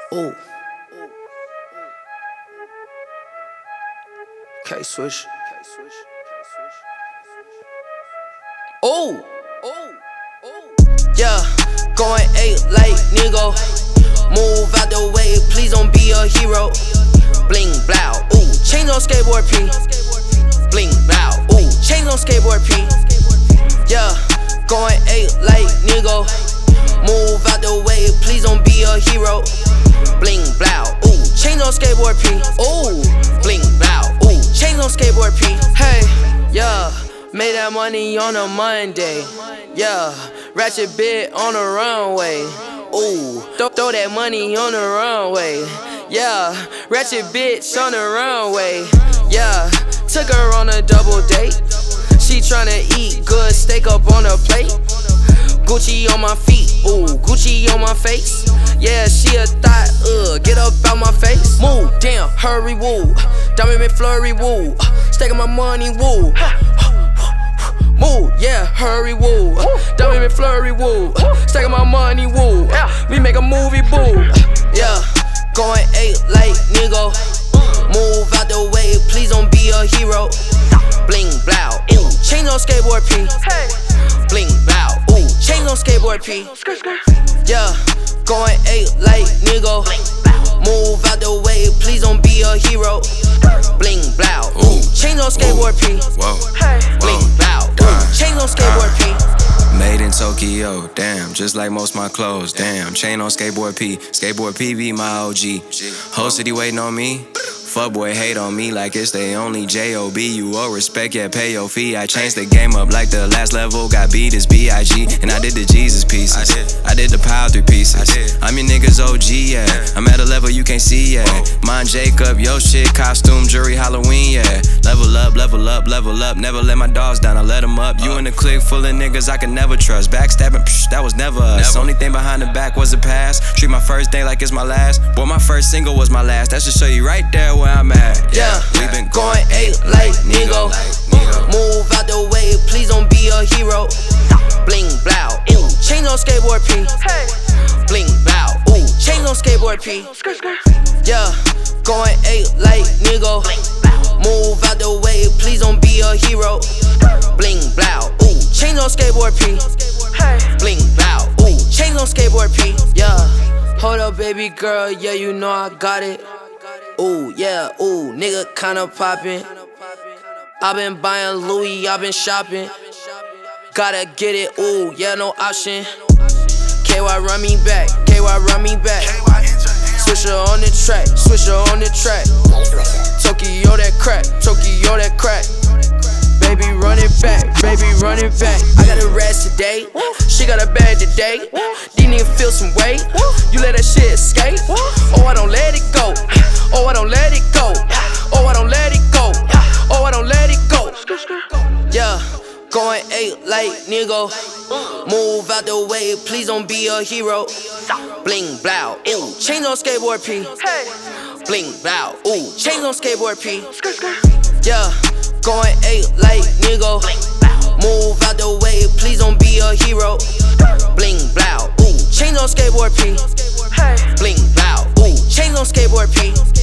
Ooh. K-Swish. Ooh. Yeah, going 8 like nigga. Move out the way, please don't be a hero. Bling blow, ooh, chains on skateboard P. Bling blow, ooh, chains on skateboard P. Yeah, going 8 like nigga. Move out the way, please don't be a hero. Bling blow, ooh, chains on skateboard P. Ooh, bling blow, ooh, chains on skateboard P. Hey, yeah, made that money on a Monday. Yeah, ratchet bit on the runway. Ooh, throw that money on the runway. Yeah, ratchet bitch on the runway. Yeah, took her on a double date. She tryna eat good steak up on her plate. Gucci on my feet, ooh, Gucci on my face. Yeah, she a thought, get up out my face. Move, damn, hurry, woo. Diamond McFlurry, woo. Staking my money, woo. Move, yeah, hurry, woo. Diamond McFlurry, woo. Staking my money, woo. We make a movie, boo. Yeah, going 8 like nigga. Move out the way, please don't be a hero. Bling blow, ooh, chains on skateboard P. Bling blow, ooh, chains on skateboard P. Yeah, going 8 like nigga. Move out the way, please don't be a hero. Bling blow, ooh, chains on skateboard P. Bling blow, ooh, chains on skateboard P. Made in Tokyo, damn, just like most my clothes, damn. Chain on skateboard P, skateboard P be my OG. Whole city waiting on me. Fuckboy hate on me like it's they only J.O.B. You owe respect, yeah, pay your fee. I changed the game up like the last level. Got beat as B.I.G. And I did the Jesus pieces. I did the Power 3 pieces. I'm your niggas OG, yeah. I'm at a level you can't see, yeah. Mind Jacob, yo shit, costume, jury, Halloween, yeah. Level up, level up, level up. Never let my dogs down, I let them up. You in a clique full of niggas I can never trust. Backstabbing, psh, that was never us. Only thing behind the back was the past. Treat my first day like it's my last. Boy, my first single was my last. That should show you right there where I'm at. Yeah, we been going 8 like nigga. Move out the way, please don't be a hero. Bling blow, ooh, chains on skateboard P. Bling blow, ooh, chains on skateboard P. Yeah, going 8 like nigga. Move out the way, please don't be a hero. Bling blow, ooh, chains on skateboard P. Bling blow, ooh, chains on skateboard P. Yeah, hold up baby girl, yeah you know I got it. Ooh, yeah, ooh, nigga kinda poppin'. I been buying Louis, I been shopping. Gotta get it, ooh, yeah, no option. KY run me back, KY run me back. Swisher on the track, Swisher on the track. Tokyo that crack, Tokyo that crack. Baby run it back, baby run it back. I got a rest today, she got a bag today. These niggas feel some weight, you let that shit escape. Oh, I don't let it go. Oh, I don't let it go. Oh, I don't let it go. Oh, I don't let it go. Yeah, going 8 like nigga. Move out the way, please don't be a hero. Bling blow, ooh, chains on skateboard P. Bling blow, ooh, chains on skateboard P. Yeah, going 8 like nigga. Move out the way, please don't be a hero. Bling blow, ooh, chains on skateboard P. Bling blow, ooh, chains on skateboard P.